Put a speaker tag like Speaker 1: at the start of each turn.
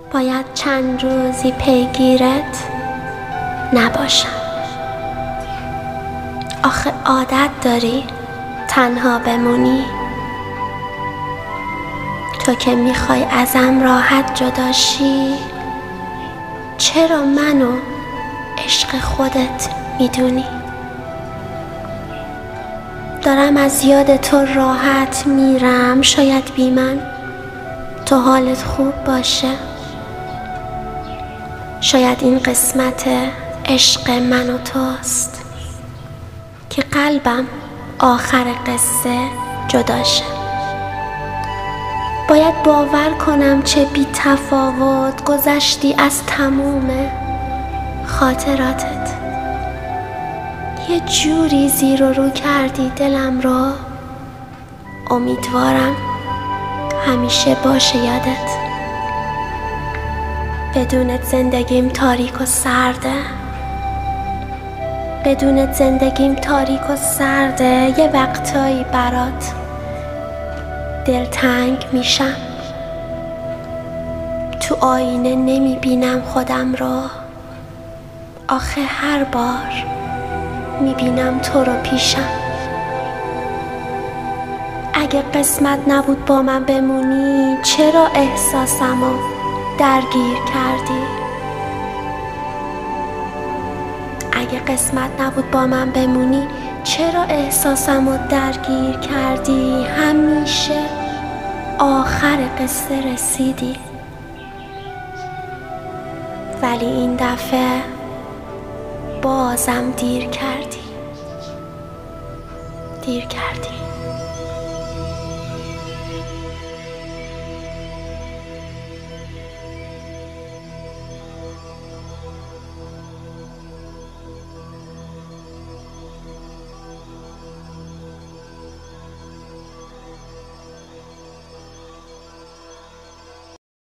Speaker 1: باید چند روزی پیگیرت نباشم. آخه عادت داری تنها بمونی؟ تو که میخوای ازم راحت جداشی، چرا منو عشق خودت میدونی؟ دارم از یاد تو راحت میرم، شاید بی من تو حالت خوب باشه. شاید این قسمت عشق من و توست که قلبم آخر قصه جداشه. باید باور کنم چه بی تفاوت گذشتی از تموم خاطراتت. یه جوری زیر و رو کردی دلم رو، امیدوارم همیشه باشه یادت. بدونت زندگیم تاریک و سرده، بدونت زندگیم تاریک و سرده. یه وقتایی برات دلتنگ میشم، تو آینه نمیبینم خودم رو. آخه هر بار میبینم تو رو پیشم. اگه قسمت نبود با من بمونی، چرا احساسمو درگیر کردی؟ اگه قسمت نبود با من بمونی، چرا احساسمو درگیر کردی؟ همیشه آخر قصه رسیدی، ولی این دفعه بازم دیر کردی.